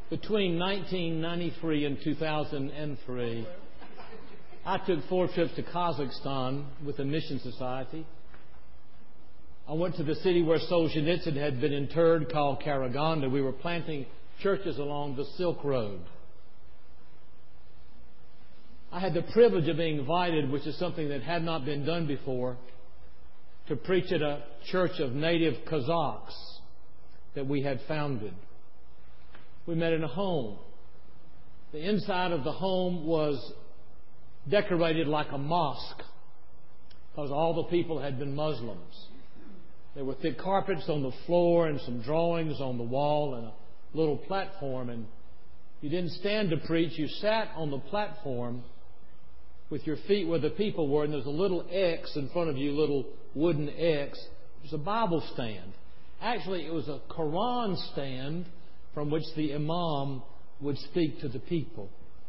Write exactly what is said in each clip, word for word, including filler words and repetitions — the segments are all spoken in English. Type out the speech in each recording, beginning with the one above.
Between nineteen ninety-three and two thousand three, I took four trips to Kazakhstan with the Mission Society. I went to the city where Solzhenitsyn had been interred, called Karaganda. We were planting churches along the Silk Road. I had the privilege of being invited, which is something that had not been done before, to preach at a church of native Kazakhs that we had founded. We met in a home. The inside of the home was decorated like a mosque because all the people had been Muslims. There were thick carpets on the floor and some drawings on the wall and a little platform. And you didn't stand to preach. You sat on the platform with your feet where the people were, and there's a little X in front of you, little wooden X. It was a Bible stand. Actually, it was a Quran stand from which the Imam would speak to the people.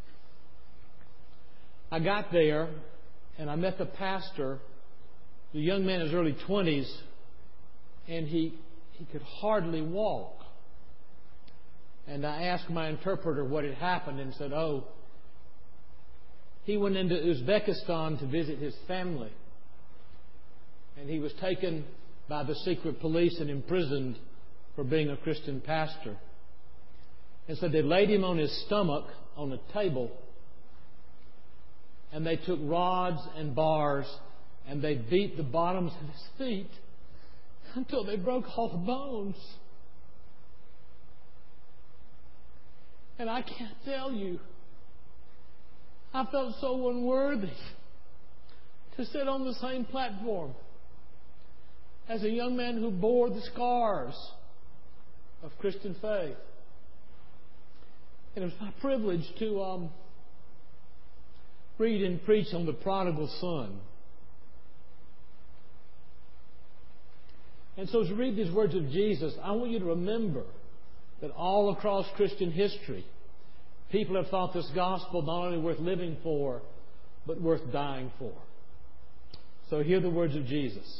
I got there, and I met the pastor, the young man in his early twenties, and he, he could hardly walk. And I asked my interpreter what had happened and said, oh, he went into Uzbekistan to visit his family. And he was taken by the secret police and imprisoned for being a Christian pastor. And so they laid him on his stomach on a table. And they took rods and bars and they beat the bottoms of his feet until they broke all the bones. And I can't tell you, I felt so unworthy to sit on the same platform as a young man who bore the scars of Christian faith. And it was my privilege to um, read and preach on the prodigal son. And so as you read these words of Jesus, I want you to remember that all across Christian history, people have thought this gospel not only worth living for, but worth dying for. So hear the words of Jesus.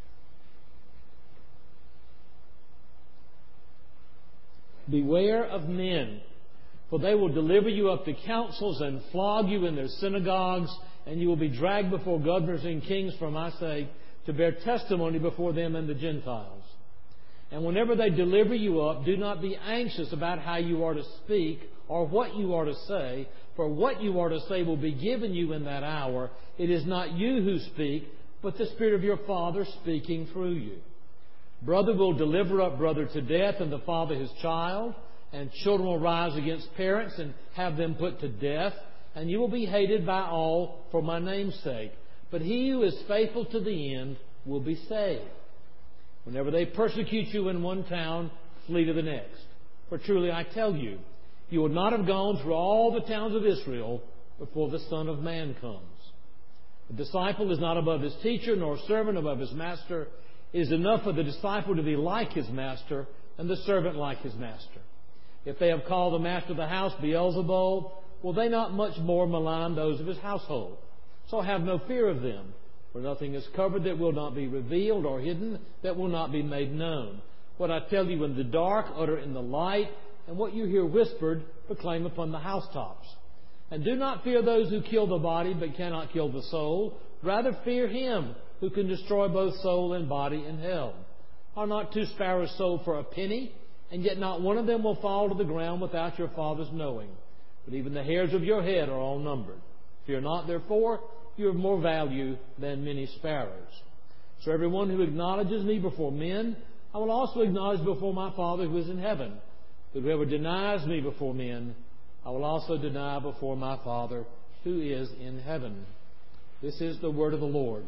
Beware of men, for they will deliver you up to councils and flog you in their synagogues, and you will be dragged before governors and kings for my sake, to bear testimony before them and the Gentiles. And whenever they deliver you up, do not be anxious about how you are to speak or what you are to say, for what you are to say will be given you in that hour. It is not you who speak, but the Spirit of your Father speaking through you. Brother will deliver up brother to death, and the father his child, and children will rise against parents and have them put to death, and you will be hated by all for my name's sake. But he who is faithful to the end will be saved. Whenever they persecute you in one town, flee to the next. For truly I tell you, you would not have gone through all the towns of Israel before the Son of Man comes. The disciple is not above his teacher, nor servant above his master. It is enough for the disciple to be like his master, and the servant like his master. If they have called the master of the house Beelzebul, will they not much more malign those of his household? So have no fear of them, for nothing is covered that will not be revealed, or hidden that will not be made known. What I tell you in the dark, utter in the light, and what you hear whispered, proclaim upon the housetops. And do not fear those who kill the body, but cannot kill the soul. Rather fear him who can destroy both soul and body in hell. Are not two sparrows sold for a penny? And yet not one of them will fall to the ground without your Father's knowing. But even the hairs of your head are all numbered. Fear not, therefore, you have more value than many sparrows. So everyone who acknowledges me before men, I will also acknowledge before my Father who is in heaven. But whoever denies me before men, I will also deny before my Father who is in heaven. This is the word of the Lord.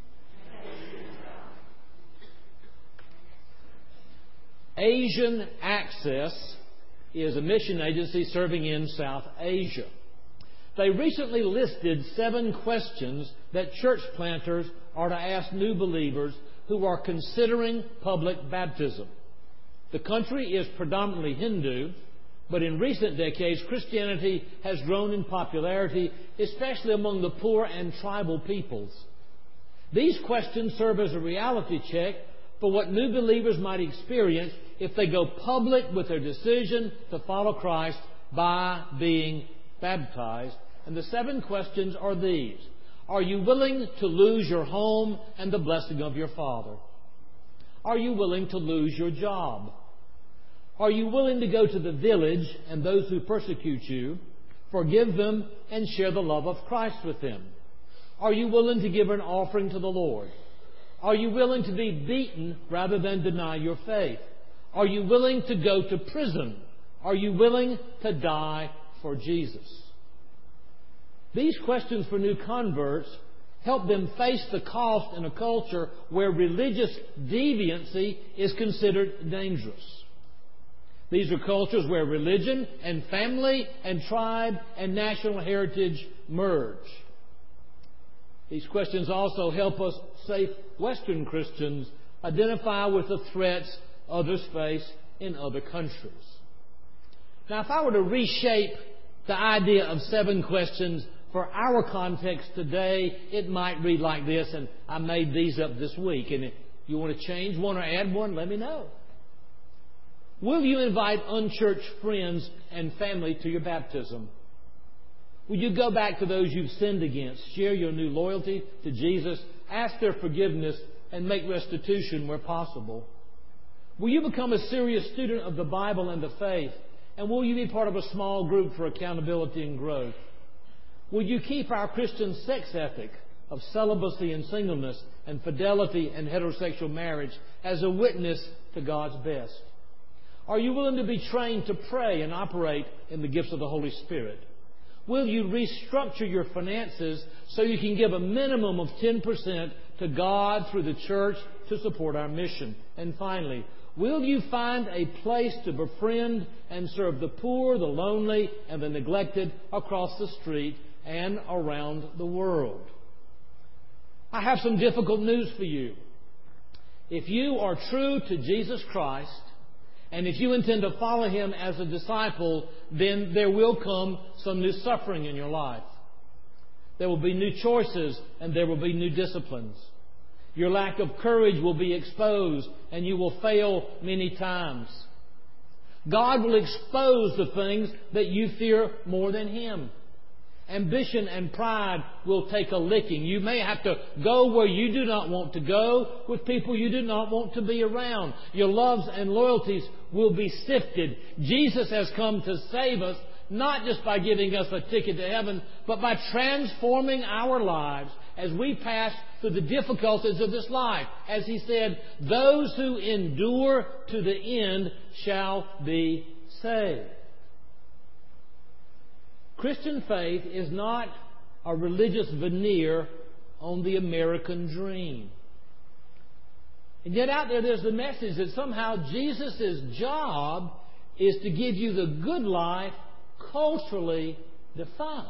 Asian Access is a mission agency serving in South Asia. They recently listed seven questions that church planters are to ask new believers who are considering public baptism. The country is predominantly Hindu, but in recent decades, Christianity has grown in popularity, especially among the poor and tribal peoples. These questions serve as a reality check for what new believers might experience if they go public with their decision to follow Christ by being baptized. And the seven questions are these. Are you willing to lose your home and the blessing of your Father? Are you willing to lose your job? Are you willing to go to the village and those who persecute you, forgive them, and share the love of Christ with them? Are you willing to give an offering to the Lord? Are you willing to be beaten rather than deny your faith? Are you willing to go to prison? Are you willing to die for Jesus? These questions for new converts help them face the cost in a culture where religious deviancy is considered dangerous. These are cultures where religion and family and tribe and national heritage merge. These questions also help us safe Western Christians identify with the threats others face in other countries. Now, if I were to reshape the idea of seven questions for our context today, it might read like this, and I made these up this week. And if you want to change one or add one, let me know. Will you invite unchurched friends and family to your baptism? Will you go back to those you've sinned against, share your new loyalty to Jesus, ask their forgiveness, and make restitution where possible? Will you become a serious student of the Bible and the faith? And will you be part of a small group for accountability and growth? Will you keep our Christian sex ethic of celibacy and singleness and fidelity and heterosexual marriage as a witness to God's best? Are you willing to be trained to pray and operate in the gifts of the Holy Spirit? Will you restructure your finances so you can give a minimum of ten percent to God through the church to support our mission? And finally, will you find a place to befriend and serve the poor, the lonely, and the neglected across the street and around the world? I have some difficult news for you. If you are true to Jesus Christ, and if you intend to follow Him as a disciple, then there will come some new suffering in your life. There will be new choices and there will be new disciplines. Your lack of courage will be exposed and you will fail many times. God will expose the things that you fear more than Him. Ambition and pride will take a licking. You may have to go where you do not want to go with people you do not want to be around. Your loves and loyalties will be sifted. Jesus has come to save us, not just by giving us a ticket to heaven, but by transforming our lives as we pass through the difficulties of this life. As He said, those who endure to the end shall be saved. Christian faith is not a religious veneer on the American dream. And yet out there there's the message that somehow Jesus' job is to give you the good life culturally defined.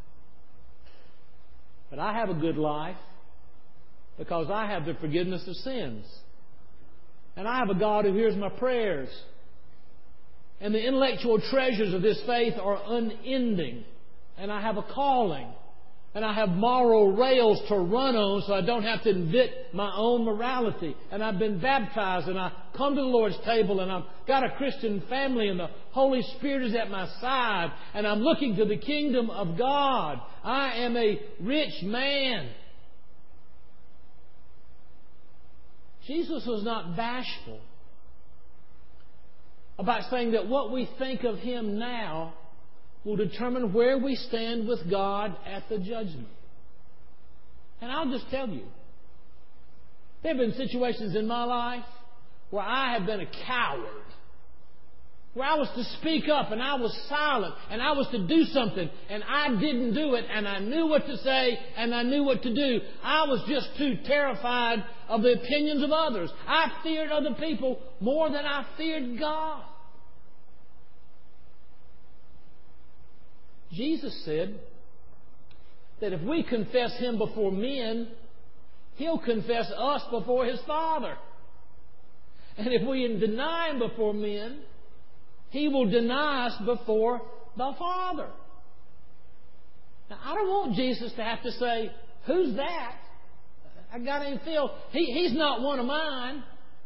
But I have a good life because I have the forgiveness of sins. And I have a God who hears my prayers. And the intellectual treasures of this faith are unending. And I have a calling. And I have moral rails to run on so I don't have to invent my own morality. And I've been baptized and I come to the Lord's table and I've got a Christian family and the Holy Spirit is at my side. And I'm looking to the kingdom of God. I am a rich man. Jesus was not bashful about saying that what we think of Him now will determine where we stand with God at the judgment. And I'll just tell you, there have been situations in my life where I have been a coward, where I was to speak up and I was silent and I was to do something and I didn't do it and I knew what to say and I knew what to do. I was just too terrified of the opinions of others. I feared other people more than I feared God. Jesus said that if we confess Him before men, He'll confess us before His Father. And if we deny Him before men, He will deny us before the Father. Now, I don't want Jesus to have to say, who's that? I got him filled. He, he's not one of mine.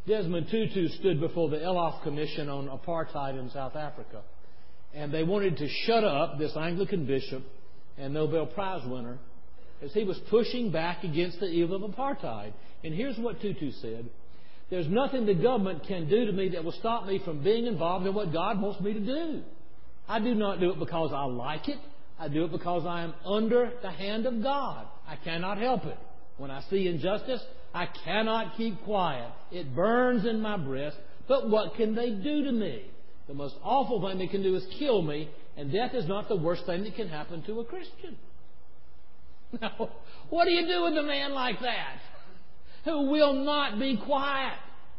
Desmond Tutu stood before the Elof Commission on Apartheid in South Africa. And they wanted to shut up this Anglican bishop and Nobel Prize winner as he was pushing back against the evil of apartheid. And here's what Tutu said. There's nothing the government can do to me that will stop me from being involved in what God wants me to do. I do not do it because I like it. I do it because I am under the hand of God. I cannot help it. When I see injustice, I cannot keep quiet. It burns in my breast. But what can they do to me? The most awful thing they can do is kill me, and death is not the worst thing that can happen to a Christian. Now, what do you do with a man like that, who will not be quiet?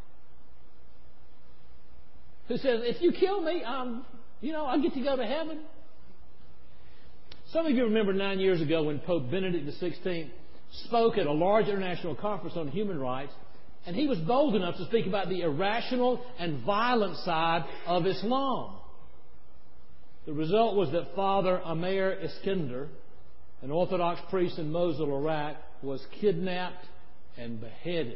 Who says, if you kill me, um, you know, I'll get to go to heaven. Some of you remember nine years ago when Pope Benedict the sixteenth spoke at a large international conference on human rights, and he was bold enough to speak about the irrational and violent side of Islam. The result was that Father Amer Iskender, an Orthodox priest in Mosul, Iraq, was kidnapped and beheaded.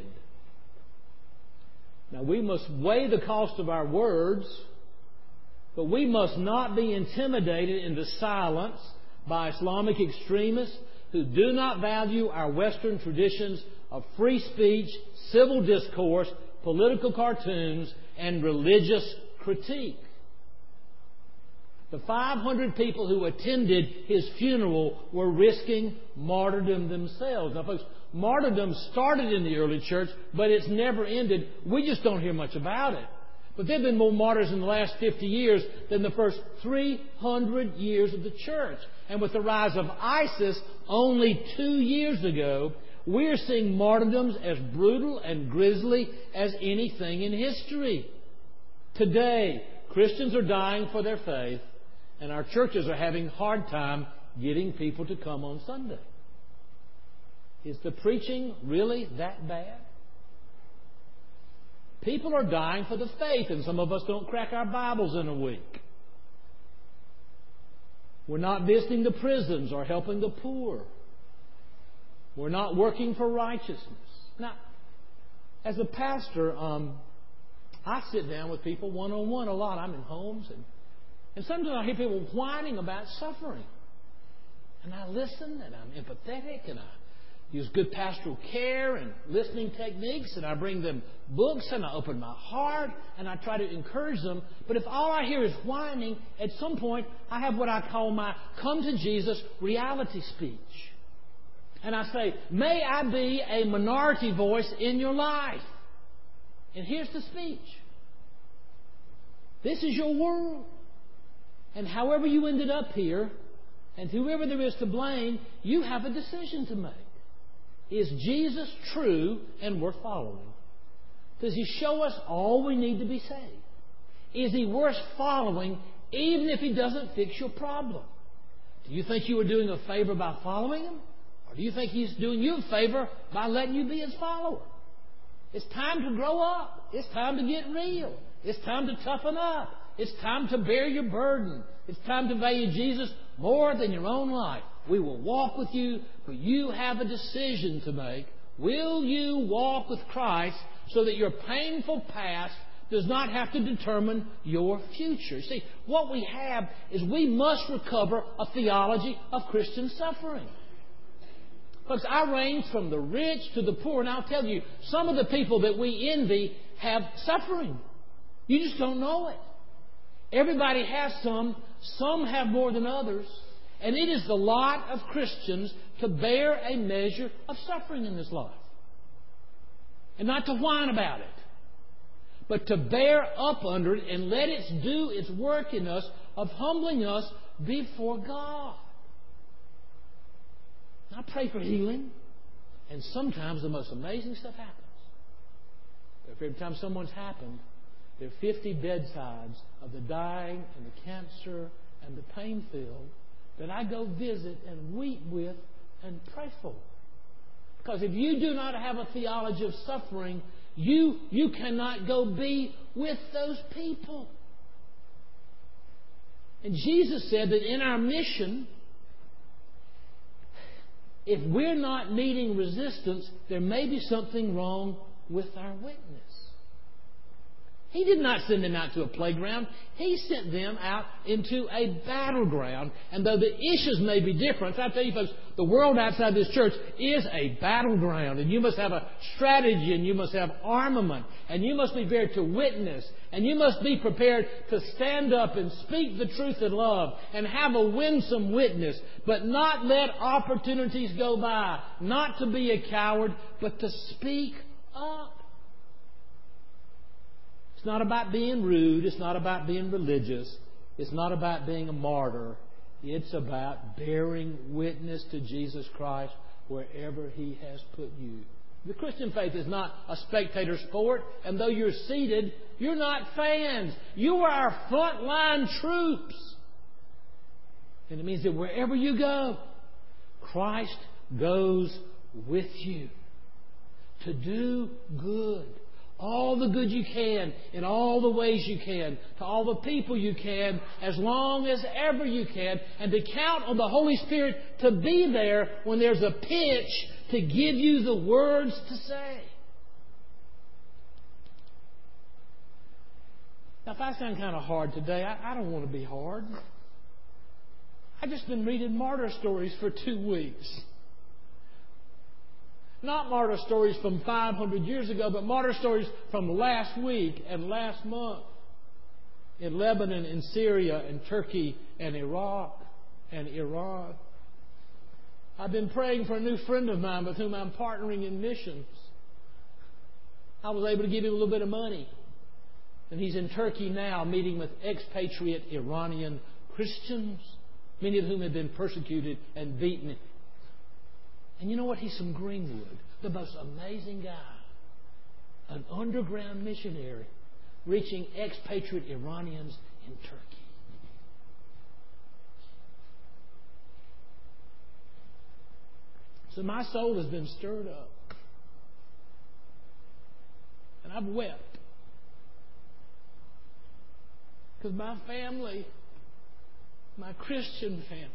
Now, we must weigh the cost of our words, but we must not be intimidated into silence by Islamic extremists who do not value our Western traditions of free speech, civil discourse, political cartoons, and religious critique. The five hundred people who attended his funeral were risking martyrdom themselves. Now, folks, martyrdom started in the early church, but it's never ended. We just don't hear much about it. But there have been more martyrs in the last fifty years than the first three hundred years of the church. And with the rise of ISIS only two years ago, we're seeing martyrdoms as brutal and grisly as anything in history. Today, Christians are dying for their faith, and our churches are having a hard time getting people to come on Sunday. Is the preaching really that bad? People are dying for the faith, and some of us don't crack our Bibles in a week. We're not visiting the prisons or helping the poor. We're not working for righteousness. Now, as a pastor, um, I sit down with people one-on-one a lot. I'm in homes, and, and sometimes I hear people whining about suffering. And I listen, and I'm empathetic, and I use good pastoral care and listening techniques, and I bring them books, and I open my heart, and I try to encourage them. But if all I hear is whining, at some point I have what I call my come to Jesus reality speech. And I say, may I be a minority voice in your life. And here's the speech. This is your world. And however you ended up here, and whoever there is to blame, you have a decision to make. Is Jesus true and worth following? Does He show us all we need to be saved? Is He worth following even if He doesn't fix your problem? Do you think you are doing a favor by following Him? Or do you think He's doing you a favor by letting you be His follower? It's time to grow up. It's time to get real. It's time to toughen up. It's time to bear your burden. It's time to value Jesus more than your own life. We will walk with you, but you have a decision to make. Will you walk with Christ so that your painful past does not have to determine your future? See, what we have is we must recover a theology of Christian suffering. Folks, I range from the rich to the poor, and I'll tell you, some of the people that we envy have suffering. You just don't know it. Everybody has some. Some have more than others. And it is the lot of Christians to bear a measure of suffering in this life. And not to whine about it, but to bear up under it and let it do its work in us of humbling us before God. I pray for healing, and sometimes the most amazing stuff happens. But every time someone's happened, there are fifty bedsides of the dying and the cancer and the pain-filled that I go visit and weep with and pray for. Because if you do not have a theology of suffering, you, you cannot go be with those people. And Jesus said that in our mission, if we're not meeting resistance, there may be something wrong with our witness. He did not send them out to a playground. He sent them out into a battleground. And though the issues may be different, I tell you folks, the world outside this church is a battleground. And you must have a strategy, and you must have armament, and you must be prepared to witness, and you must be prepared to stand up and speak the truth in love and have a winsome witness, but not let opportunities go by. Not to be a coward, but to speak up. It's not about being rude. It's not about being religious. It's not about being a martyr. It's about bearing witness to Jesus Christ wherever He has put you. The Christian faith is not a spectator sport, and though you're seated, you're not fans. You are our frontline troops. And it means that wherever you go, Christ goes with you to do good. All the good you can, in all the ways you can, to all the people you can, as long as ever you can, and to count on the Holy Spirit to be there when there's a pinch to give you the words to say. Now, if I sound kind of hard today, I, I don't want to be hard. I've just been reading martyr stories for two weeks. Not martyr stories from five hundred years ago, but martyr stories from last week and last month in Lebanon and Syria and Turkey and Iraq and Iran. I've been praying for a new friend of mine with whom I'm partnering in missions. I was able to give him a little bit of money. And he's in Turkey now meeting with expatriate Iranian Christians, many of whom have been persecuted and beaten. And you know what? He's from Greenwood, the most amazing guy. An underground missionary reaching expatriate Iranians in Turkey. So my soul has been stirred up. And I've wept. Because my family, my Christian family,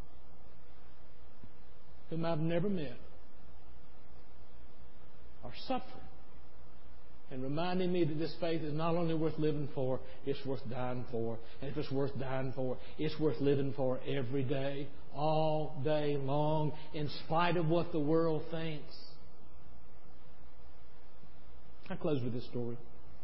whom I've never met, are suffering and reminding me that this faith is not only worth living for, it's worth dying for. And if it's worth dying for, it's worth living for every day, all day long, in spite of what the world thinks. I close with this story.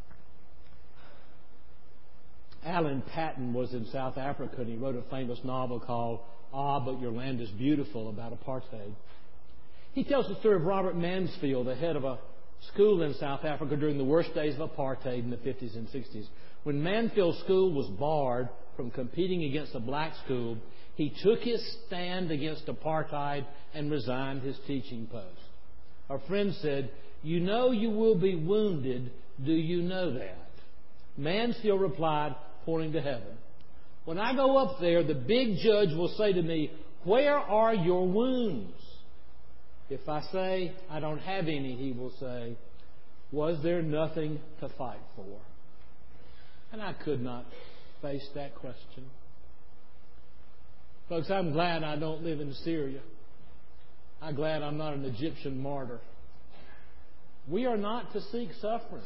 Alan Paton was in South Africa, and he wrote a famous novel called Ah, But Your Land is Beautiful, about apartheid. He tells the story of Robert Mansfield, the head of a school in South Africa during the worst days of apartheid in the fifties and sixties. When Mansfield's school was barred from competing against a black school, he took his stand against apartheid and resigned his teaching post. Our friend said, "You know you will be wounded. Do you know that?" Mansfield replied, pointing to heaven, "When I go up there, the big judge will say to me, 'Where are your wounds?' If I say, 'I don't have any,' he will say, 'Was there nothing to fight for?'" And I could not face that question. Folks, I'm glad I don't live in Syria. I'm glad I'm not an Egyptian martyr. We are not to seek suffering.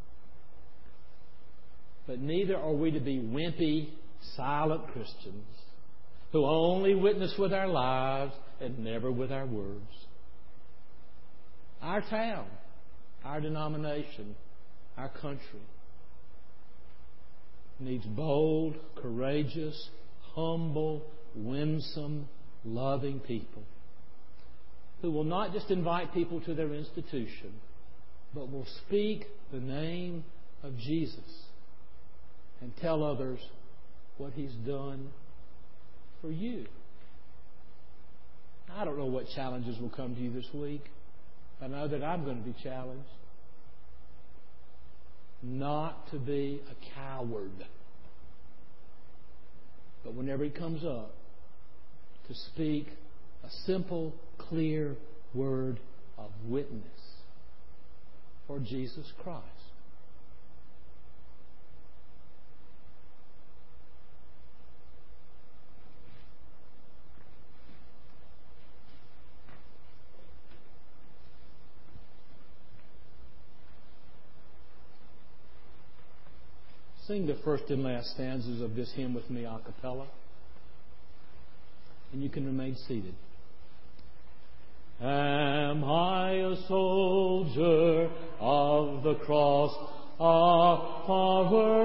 But neither are we to be wimpy, silent Christians who only witness with our lives and never with our words. Our town, our denomination, our country needs bold, courageous, humble, winsome, loving people who will not just invite people to their institution, but will speak the name of Jesus and tell others what He's done for you. I don't know what challenges will come to you this week. I know that I'm going to be challenged not to be a coward, but whenever it comes up, to speak a simple, clear word of witness for Jesus Christ. Sing the first and last stanzas of this hymn with me a cappella. And you can remain seated. Am I a soldier of the cross, a follower